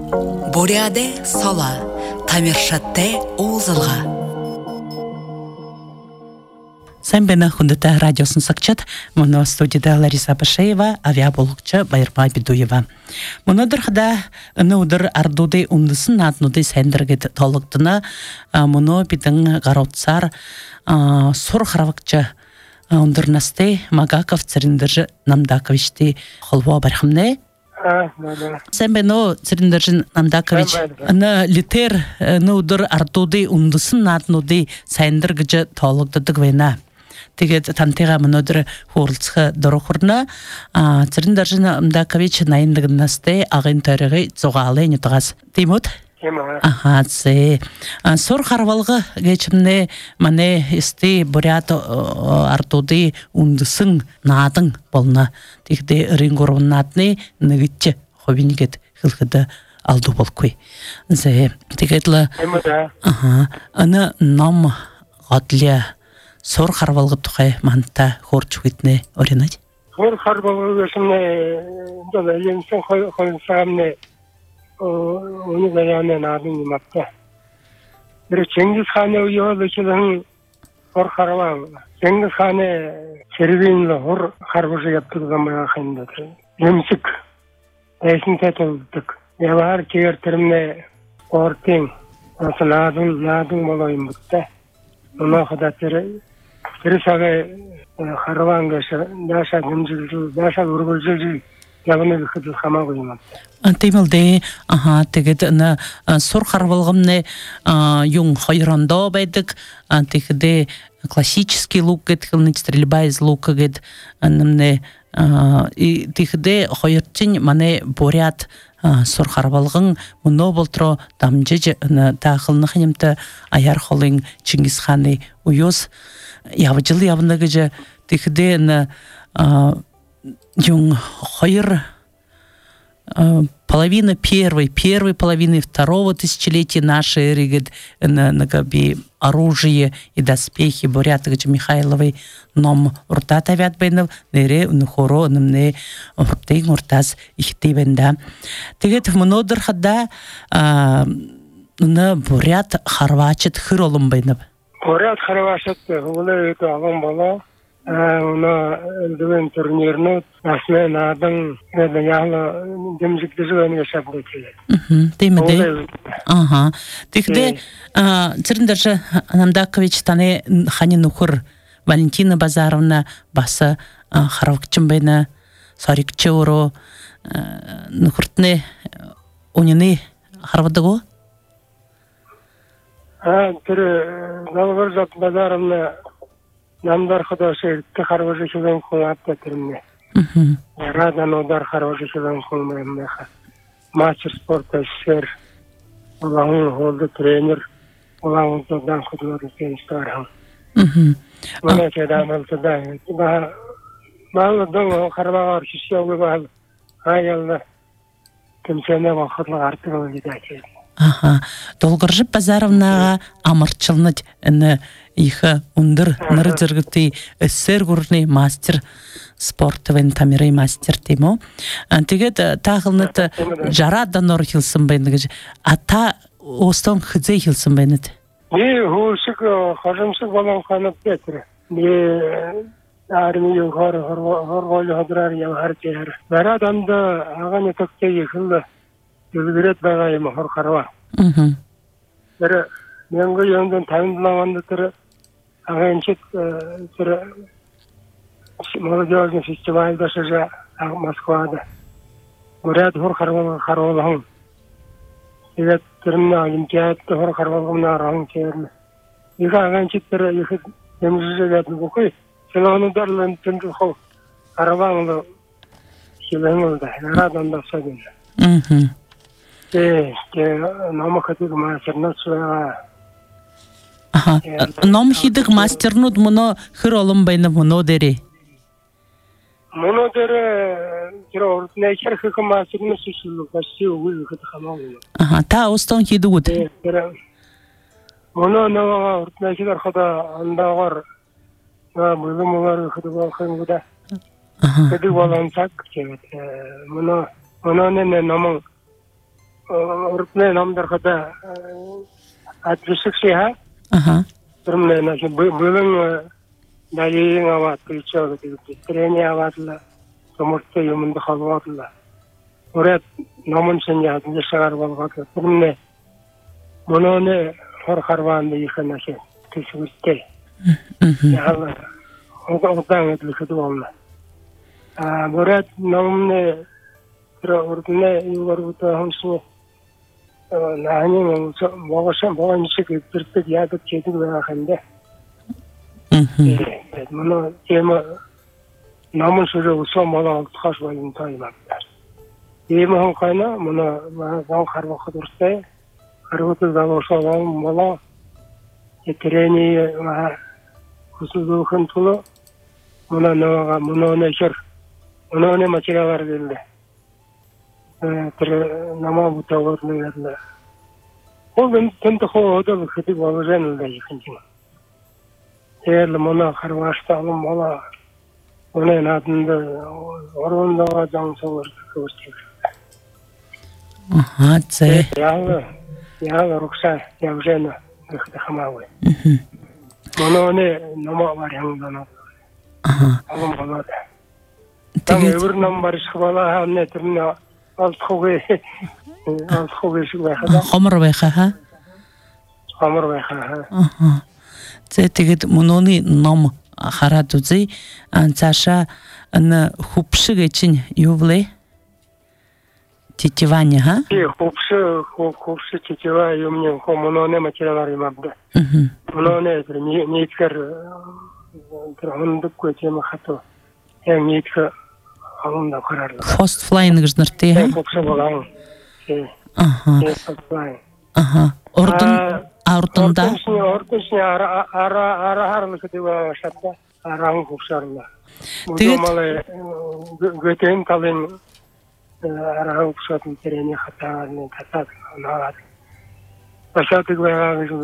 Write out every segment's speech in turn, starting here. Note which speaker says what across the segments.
Speaker 1: Буряде сала, тамиршатте узылға. Сәмбені хүндіті радиосын сақчат, мұны студияда Лариса Башеева, авиаболықчы Байырма Бедуева. Мұны дұрқыда үні ұдыр ардуды ұндысын атынуды сәндіргет толықтыны, мұны бидің ғаротсар сұр қаравықчы ұндырнасты Магаков циріндіржі Намдаковичті қолуа бархымны. Сәмбені циріндіржі Намдакович, үні литер үні ұдыр ардуды ұндысын атынуды сәндіргіжі толықтыдық вейна. Тэгээд тантыга мөнөдөр хурлцха дөрөхөрнө цэрэндаржин Намдакович найндыгнасты агын төрөги зугалы нутгас Тимут зе сор харвалгы geçimне мане исти бурят артуды ундысын надың болна тигде рингорунатны нигитче хобинигет хылгыда алду болкуй зе тигетле ана нам гадля сор харвалгы тухай манта хорчугитне оринать.
Speaker 2: Сор харвалгы гэсне дона янсан хойсамне уни гаяне надын матта. Бир Чингис ханы уйолучулун сор харвал. Чингис ханы сервинле хор харважы яптык замана хында. Немсик эсин татылдык. Явар кертирмне ортин. Надын болойм бутта. Мына хадатыр Рисаге харвангаша даша гымжыл даша ургулжыл ягыны хыдыл хамагыймат.
Speaker 1: Тимилде тегет на сор харвалгымны юң хайранда байдык тегде классический лук геткылны стрельба из лука гет анымны и тегде хайрчин мане бурят сор харвалгын муно болтро дамжыж тахылны хынымты аяр холың Чингис ханы уюз явжыл явныгыжы тегде на юң хайр половина первой половины второго тысячелетия нашей эры на габи оружие и доспехи бурятыгыч Михайловой ном уртат авят бенов нере нухоро намне уртейн уртас ихтебенда тегет мнодыр хада на бурят харвачет хыролым бенов
Speaker 2: бурят харвачет улы это агам бала она дwen турнирну асме надын яла демжик дежуен яшабыты.
Speaker 1: Темеде. Тигде цириндаржы Намдакович тане хани нухур Валентина Базаровна баса харавкчым бена сарикчы уро нухуртне унины харавдыго?
Speaker 2: Галваржат Базаровна Намдар ходоши харважы шулен хулапта термне. Радан удар харважы шулен хулмемеха. Мастер спорта сер. Улан холды тренер. Улан тодан ходлары сенстархан. Мана чедамал туда. Мало донго харвагар шишёгы бал. Аялда. Кемсене вахытлы артыгы лидачи.
Speaker 1: Долгоржы Базаровна амарчылныть эне иха ундыр нырыдыргыты эссер гурны мастер спортовен тамирай мастер тему. Тегет тағылныты жарадан ор хилсын бәйнігіж. Ата остан хыдзай хилсын бәйнід?
Speaker 2: Хушық хажымсық балан қанып бәтірі. Армия хорғолы хадырар явар кейер. Бар адамды ағаны төкте ехілді. Үлгірет бағайымы хорқарва. Бір менгі өңден тайындылағанды түрі ағайыншет түрі молодежный фестивальда шыжа Москвада. Бурят хорқарвалығын. Себет түрімні олимпиадты хорқарвалығымна арағын кейерлі. Екі ағайыншет түрі екі демжі жәлетін бұқой. Сылағыны дарлын түнді қол арабаңылы келіңілді. Араданда сөйдіңді. Ном хидыг мастернууд
Speaker 1: ном хидыг мастернууд мөнө хэр олон байна мөнө дээрээ
Speaker 2: мөнө дээр тэр урдны хэрэг мастернууд шишүүл баси үгүй хэд хамаагүй
Speaker 1: та устон хидэгүүд
Speaker 2: мөнө нөгөө урдны хэрэг хада андаагаар мөлөмөр хэд болохгүй гэдэг болон цаг гэдэг мөнө нэ ном уртне намдархада адресиксиха.
Speaker 1: Ага.
Speaker 2: 그러면 나중에 물론 나이 나와 그렇죠. 트레이닝 하와들라. 그것도 요문도 하와들라. 올해 너무 신기하게 시작하고 가고 그러면 뭐는 허가하는데 이거나게 그시고 때. 야, 어떤 것도 없나. 아, 뭐라 너무네 그러네 이거부터 함수 나는 뭐가 인식이 들듯 야도 제대로 하는데 예, 뭐는 제가 너무 수로 소모가 가서 있는 타임입니다. 이만 하나 뭐는 뭐 가르고 그랬대. 그리고도 가서 뭐는 트레이닝 구슬도 큰 툴로 뭐는 너가 뭐는 오늘 마치라 가르는데 그래 나마부터 거르는데 혹은 전도 호도 그때 보면은 이건지 제일 뭐나 하루와서 뭐나 오늘 나든데 어른도 장소를 그렇지
Speaker 1: 아하, 제.
Speaker 2: 야 록사 야우제나 그때 하마고 오늘 너무 말이 한다나 아무 말도
Speaker 1: 되게
Speaker 2: 우리 넘버를 써봐라 하네 들나 알코게 시고 하다
Speaker 1: 허물어 하.
Speaker 2: 아무로 하
Speaker 1: 아하. 제 되게 문온이 너무 하라두지 안차샤 나 흡식의 친 유블레 тетивание, ха?
Speaker 2: 이 곱스 지지와 юм년 고문원에 맞추라고 말인데. 문원에 니트가 그런 듣고 제가 하도 양 니트가 아무나 거라라.
Speaker 1: First flying гжнарте, ха?
Speaker 2: 곱스 보강. 예.
Speaker 1: 아하. 아하. ордунда.
Speaker 2: ордунсни ара 하는 그대가 샷다. 아랑 곱스арла. 무조말에 그땐 kalın араа упсатын тэрэний хатааны татаад наваад башаадаг байгаа гэж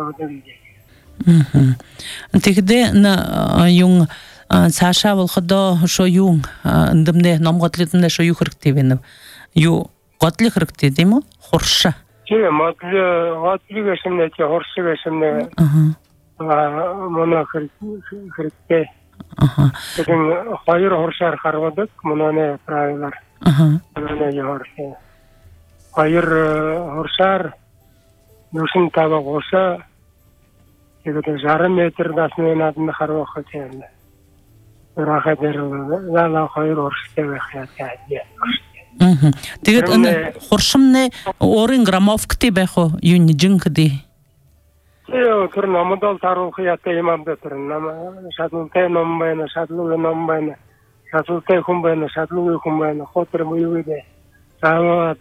Speaker 1: Мм. Тэгдэ на yung цаашаа болоходоо шо юу эндэмнэ номгодлыднэ шо юу хэрэгтэй вэ? Юу годлыг хэрэгтэй тийм үү? Хурша.
Speaker 2: Тийм модлыг гэсэнэ чи хуршиг гэсэнэ. Мона хэрэгтэй. Тэгэхээр хоёр хуршаар харвадаг мөнөө правилаар. Мөнөө яваарсан. Хоёр хуршаар нүсэн таваа госа тэгээд 60 метр насны надад харвах гэж байна. Рахад нэрээ хоёр хурштай байх яа.
Speaker 1: Тэгээд энэ хуршимны өөрийн граммовктэй байх уу? Юу жинхди?
Speaker 2: Тэр намдал тарух яатай юм амд тэр нам шадлуутай ном байна, шадлуугийн ном байна. Шадлуутай хүн байна, шадлуугийн хүн байна. Хотор муу үү. Тааваад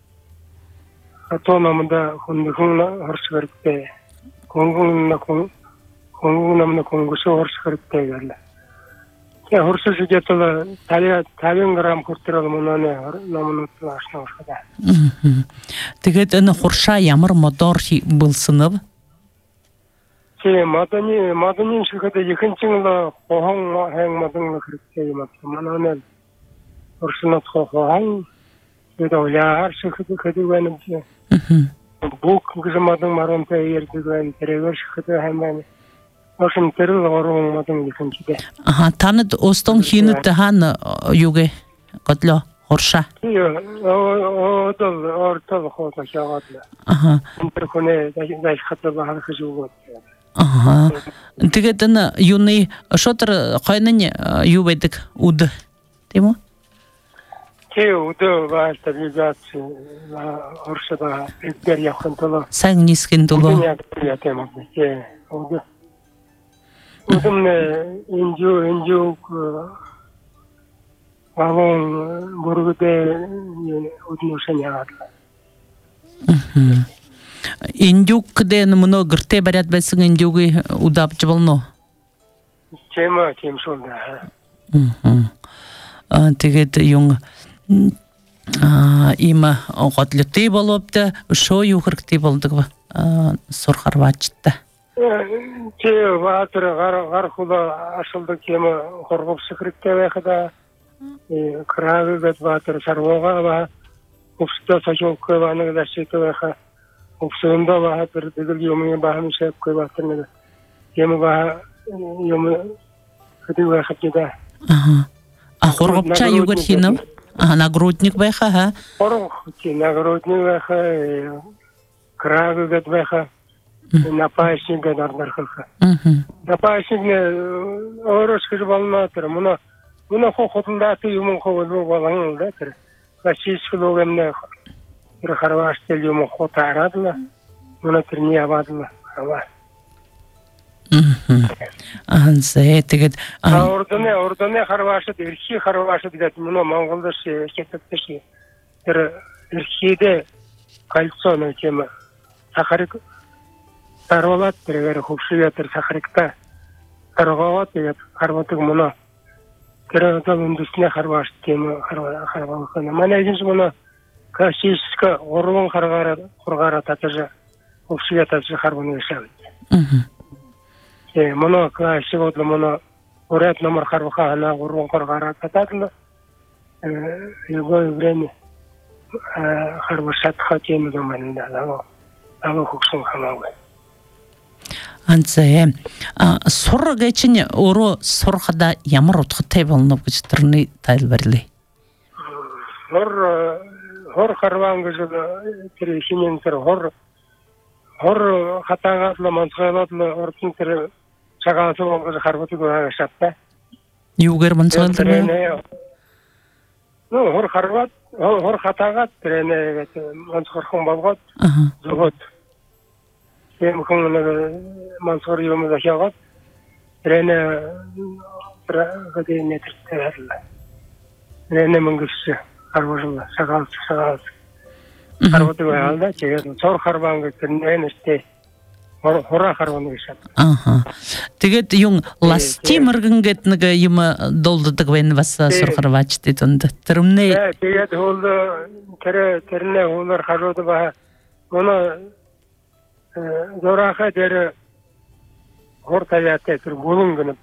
Speaker 2: атономда хүн хорш хэрэгтэй. Хүн намна хүн шорш хэрэгтэй гэнэ. Тэ хорш жигэтэл 50 грамм хүртэл мөнөө намнууд ашнаа урхада.
Speaker 1: Тэгээд энэ хуршаа ямар модоор булснав?
Speaker 2: 마더니 시가데 이근증로 호항 행마등 그렇게 맞만하면 벌써는 호항 그래도 야 시가데 그거는 복 그저 마등 마론테 이르드는 데레거 시가데 하면 무슨 데를 어롱 마등 이근지데
Speaker 1: 아하 танад устон хинэт хан юугэ годло хорша
Speaker 2: 어떤 호가 шагадлаа
Speaker 1: аха
Speaker 2: интерхоне дай хатаа харах зүгөө
Speaker 1: Ага. Тэгээд энэ юуны шотер хойны юу байдаг үд тийм үү?
Speaker 2: Үд ба стабилизаци оршда эдгээр явахын тулд
Speaker 1: сайн нисхэн дулоо.
Speaker 2: Үдэмнэ инжүү авон бүргэдэ үднөшэн яагаад. Индюкден
Speaker 1: много гэртэ бариад байсан индюгийн удавж болно.
Speaker 2: Тийм шунда.
Speaker 1: Тэгээд юм има готлотой боловд шоо юу хэрэгтэй болдог сурхар баачтай.
Speaker 2: Чи ватер гар худа ашылдаг юм хоргов хэрэгтэй байхада кравэгэд ватер сарвога ба Ufsta saçma koyvanı da şey koyva. Ufsunda var bir yomun baham şey koyva tırnı. Yemi var yomu hadi var hakida.
Speaker 1: Ага. А хоргопча югурхинов? Ага, нагрудник бэха, ха?
Speaker 2: Хоргопча нагрудник бэха, крагы гэд бэха, напайшник гэд ардархалха. Напайшник не оросхиж болматыр. Муна хотундаты юмун ховулу болан да тыр. Классический эмне bir Harvaş teliyumu xotaradla. Muna tırni abadla.
Speaker 1: Anse teget.
Speaker 2: Orada ne Harvaş'ı erki Harvaş'ı dedet. Muna Mongolda şey ketepteşi. Erkide kalsonu tema. Saharik tarvalat bir hufşiyatır saharikta. Tarvavat dedet. Harvatık muna. Kırada bundusne Harvaş tema Harvaş'ı. Mana ejins muna Классическая орван харгара татажа общия татажа харван решавит. Моно классик вот моно уряд номер харваха она орван харгара татадла. Его время харвашат хатем доманинда лаво хуксун хамавы.
Speaker 1: Анце сор geçin oru sorxada ямар утгытай болнуп гычтырны тайлберли.
Speaker 2: Hor harvan gözü kirişinin tır hor hatagatla mantıqatla ortun tır çağası olğu harvatı göğaşatda.
Speaker 1: Yugar mantıqatla.
Speaker 2: No hor hatagat trene mantıqırxın balgat. Zogot. Hem kımını mantıqır yolumuzda şagat. Trene gıdı netirtlerle. Trene mıngışı. Harvajla sağal. Harvatı aldı ki zor harvangı tırnen işte hora harvanı yaşat.
Speaker 1: Aha. Teget yung lasti mırgıngetnıga yıma doldudık ben vasa sor harvaç dedonda. Tırımne.
Speaker 2: Teget oldu terine onlar harvatı baha. Ona zoraka deri ortaya tır bulun gınıp.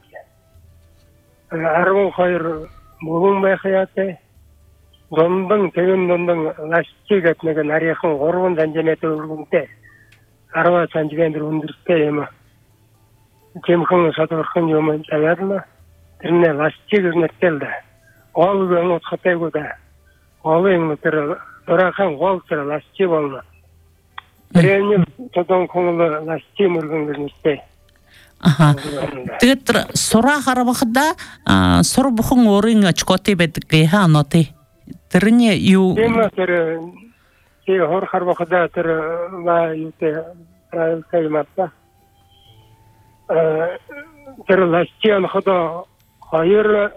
Speaker 2: Arvun hayır bulun bayhayatı. Dondan lastik etmegen arayakın orgun zanjanete urgunte. Arva sanjigendir undurte ema. Kemkın satırkın yoman tayadla. Tirne lastik ürnetteldi. Oğlu göğün otxatay göda. Oğlu еңі tırı. Durakan oğlu tırı lastik olma. Tirenil todan konulı lastik ürgün gürnüste.
Speaker 1: Aha. Tigittir sora harabakda sor bukhun orin açkote betke ha note. Tırne yu
Speaker 2: Tema tır hor harabakda tır va yute kaymatta. Tır lastiyan khoda hayır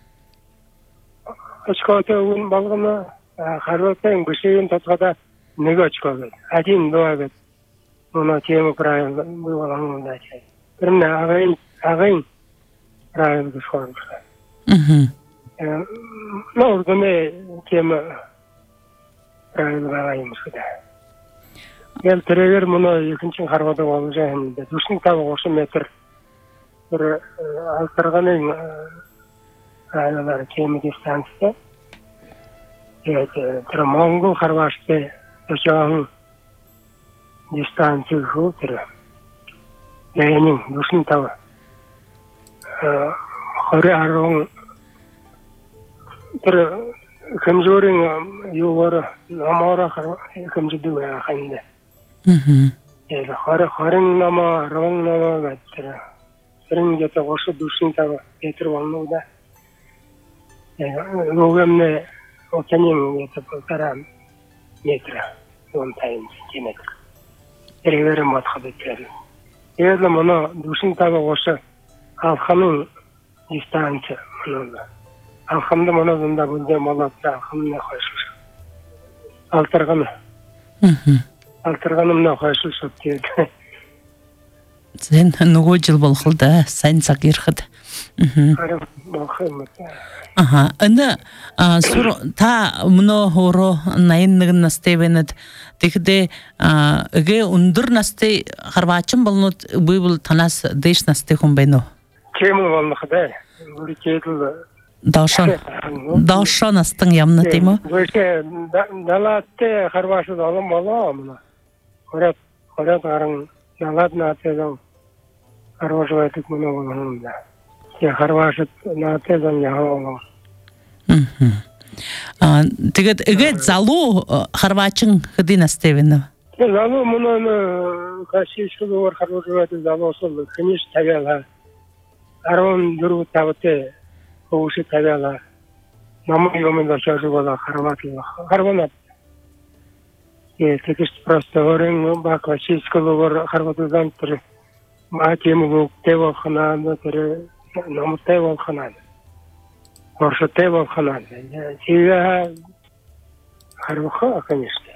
Speaker 2: açkote un balgana harabakın büşeyin tatgada nega açkote. Adin doaget. Ona tema правильно было да. Tırne ağayın правильно düşünmüşler. Ne oldu ne tema правильно ağaymış da. Gel terever bunu ikinci harvada olacağım da. Düşün tabi 30 metre bir altırganın aynaları kemi distansı. Evet, Mongol harvaşta yaşağın distansı şu tere. Yani düşün tabi. Hori arın bir kımcörün yuvarı namara kımcıdı ve akında. Yani harın nama, arın nama gatırı. Serin gete koşu düşün tabi getir olmalı da. Yani loğamne o kendim gete bultaram metre. 10 tayın kilometre. Tereverim batı beklerim. Yani bana düşün tabi koşu halkanın distansı bununla. Halkamda bana bunda bulduğum olatla halkamın ne koşmuş. Altırganım ne koşmuş diyor.
Speaker 1: Sen nugu jıl bolxulda sen sakirxid. Aha, ana sur ta muno horo nayınlığın nastevenet. Tekde ege undur naste harvaçın bolnut bu tanas deş naste humbeno.
Speaker 2: Kemi olmak da. Bu kedil
Speaker 1: Даушан астың ямны тему.
Speaker 2: Böyle dalatte harvaşı da alım olamına. Korat arın dalat natezan harvaşı vatık bunu olamın da. Ya harvaşı natezan ya olamın.
Speaker 1: Тэгээд эгэд залуу харвачин хэдийн настай байна?
Speaker 2: Залуу мунун кашишгоор харвашы ватык залуу сол хэмиш тавяла. 14 тавте 호시 тавяла. Намын юмда шажугала харванат. Текст просто орен ба кашишгоор харватыдан тэр матемуг тево ханада тэр намтево ханада. Оршотево ханада. Сига харваха, конечно.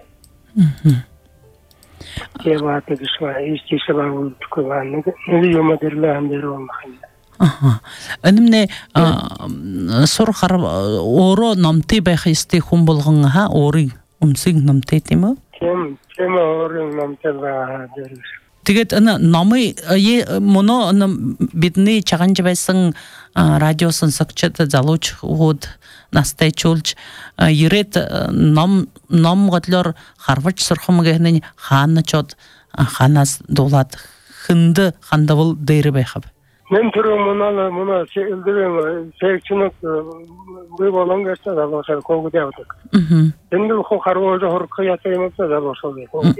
Speaker 2: Тева тегшва истишва улткова. Нилиома дерлам дером ханада.
Speaker 1: Энэмне сурхар оро намты байх исти хүн болгон ха орыг өмсөг намты тийм үү?
Speaker 2: Тийм орын намты байгаа дэр.
Speaker 1: Тэгээд намы моно бидний чаганж байсан радио сонсогчд залууч хүүд настай чуулж ирээд ном годлоор харваж сурхам гэхний хаанчод ханаас дуулаад хëнд хандавал дээр байхав.
Speaker 2: Мен түрүү муна элдэрэн секчнок би болон гэсэ залуусаар когд явдаг. Тэнд хо харваж хорх ята юмсаа залуусаа когд.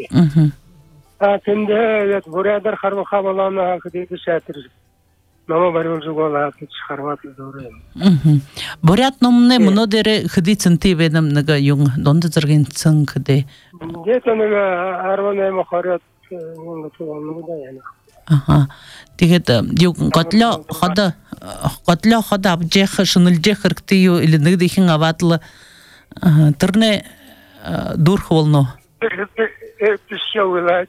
Speaker 2: Тэнде бурядар харваха болоно хэдий шатэр. Номо барилжуголаа гэж харваад дөрөө.
Speaker 1: Бурят номны моно дээр хэдий цэнтэй бэнам нэг юм донд зэргийн цэн хэдий.
Speaker 2: Дэт нэг 18 хорот нэг туган яна.
Speaker 1: Тэгээд юу готлоо ход авжих шүнэлжих хэрэгтэй юу или нэг дэхэн аваадл тэрнэ дүүрх болно. Тичэвэ.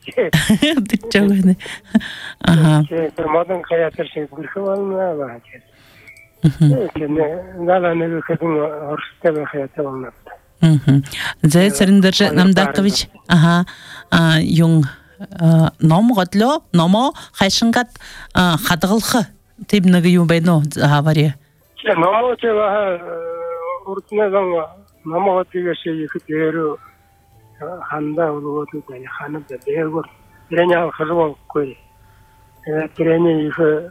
Speaker 2: Тэр модон хаяатар шиг дүүрх болно баа. Нала нэг хэдэн орштой хаяатар болно.
Speaker 1: Зэцэрэндэр намдаквич юм ном готлоо номоо хайшингат хадгалах тийм нэг юм байна уу хавария.
Speaker 2: Номоо чэва уртнэдан номоо тийшээ их дээр ханда өрөөд байна ханад бээгөр тэрний харвахгүй. Тэрний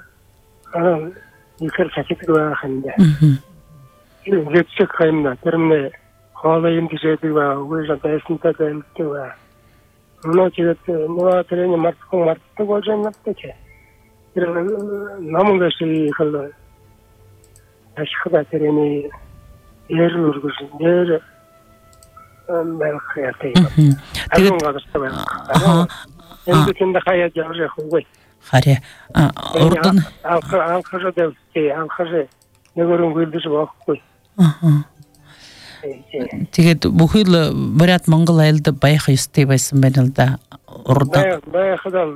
Speaker 2: ихэр чатдаг ханда. Зэцэг хаймна тэрний хоолой юм гэжээдэг ба үгүй байсан таа. Но тэгээд нөгөө тэрний мартдаг болж байна ч. Тэр намгаш ихэл ашигла тэрний эрүүргүш нэр мэлхээтэй. Тэгээд энэ хаяа явж хөөе.
Speaker 1: Харя ордон
Speaker 2: анхажаа нэгөрөн гүйлдэж байхгүй.
Speaker 1: Тэгээд бүхэл бариад Монгол айлд байх ёстой байсан байна л да.
Speaker 2: Байхадаа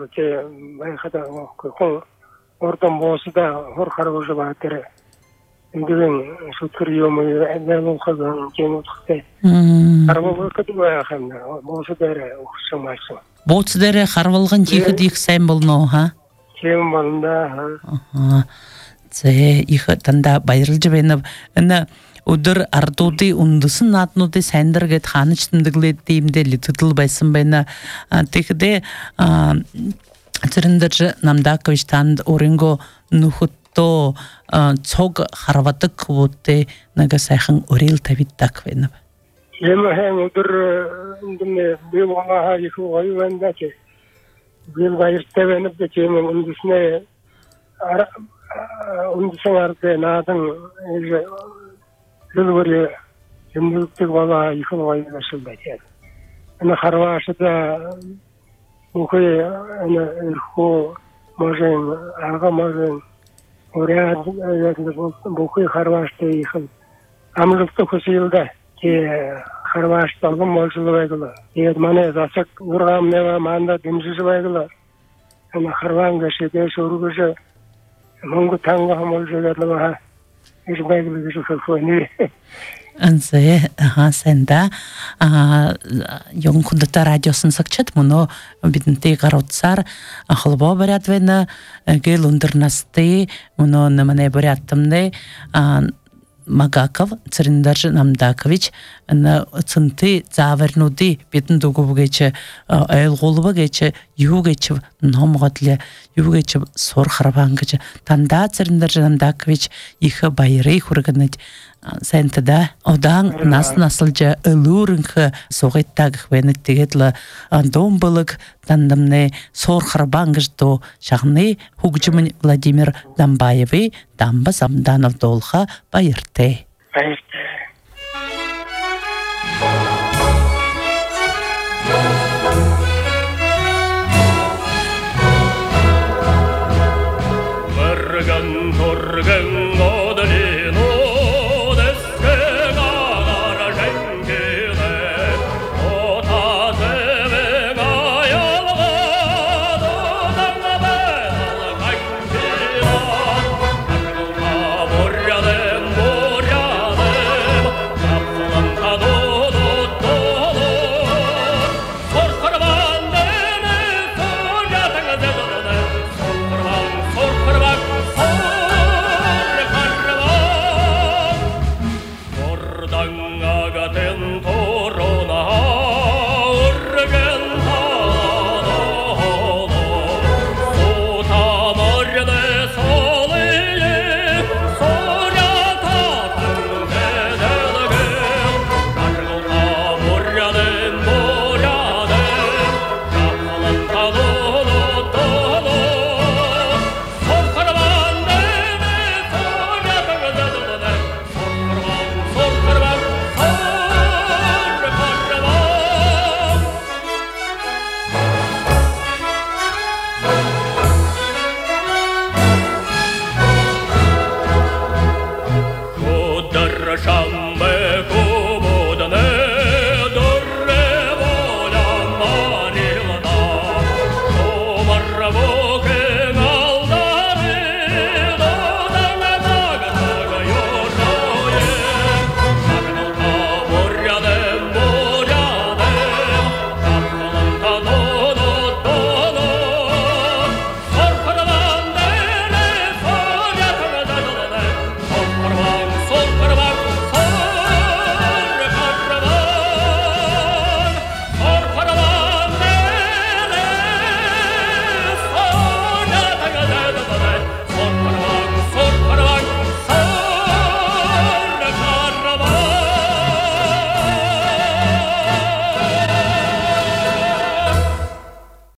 Speaker 2: ордон боосда хор харгууж байгаа тэр эндэн шүтгэр юм нэг хаан гэнэтэй. Харгууг гэдэг хана боосдэр ухсамайсан.
Speaker 1: Боосдэр харвалган хийхэд их сайн болно ха.
Speaker 2: Тийм болно.
Speaker 1: Зэ их дандаа баярлж байна. Энэ өдөр ардуудын үндэсэн нааднуудын сайндар гэд хаанч тэмдэглээд тиймдээ литгэл байсан байна. Тэгэхдээ зэрэндэр намдаакович танд өрөнгө нөхөттөө цог харвадаг хүүтэй нэг сайхан өрөөл тавьдаг байна.
Speaker 2: Юм хэн өдөр эндээ би ваа их гоёвэнда чи би баяртай байна гэж юм үндэснээ үндэсэн ард наадан Дөрвөр юмдаг бала их военносэн байгаад. Энэ харваашда үгүй энэ хөө можем ага можем уряд яг бүхий харвааштай их амлалтаа хөсөөлдө. Тэ харвааштай можлоо байгаад. Яг манай засаг урам нэва манда дэмжиж байгаад. Энэ харваанга шидэш өргөж Монгол танга хамуулжгаад is eigenlijk zo voor nu.
Speaker 1: En ze senda jong kundata radio сонсогчд мөн бидэнтэй гар утсаар холбоо бариад байна. Гэл өндөрнастэй мөн намайг бариадтамны Магаков Цариндар Намдакович на цынты завернуды бетін дугубгече айлголубгече югече номгатле югече сор харбангече танда Цариндар Намдакович их байры хурганать сентада одан насылжа ылурынхы соғыттагых венеттегетла домбылык тандамне сор харбангышто шағны хугжымын Владимир Дамбаевы дамба самданов долха байырте.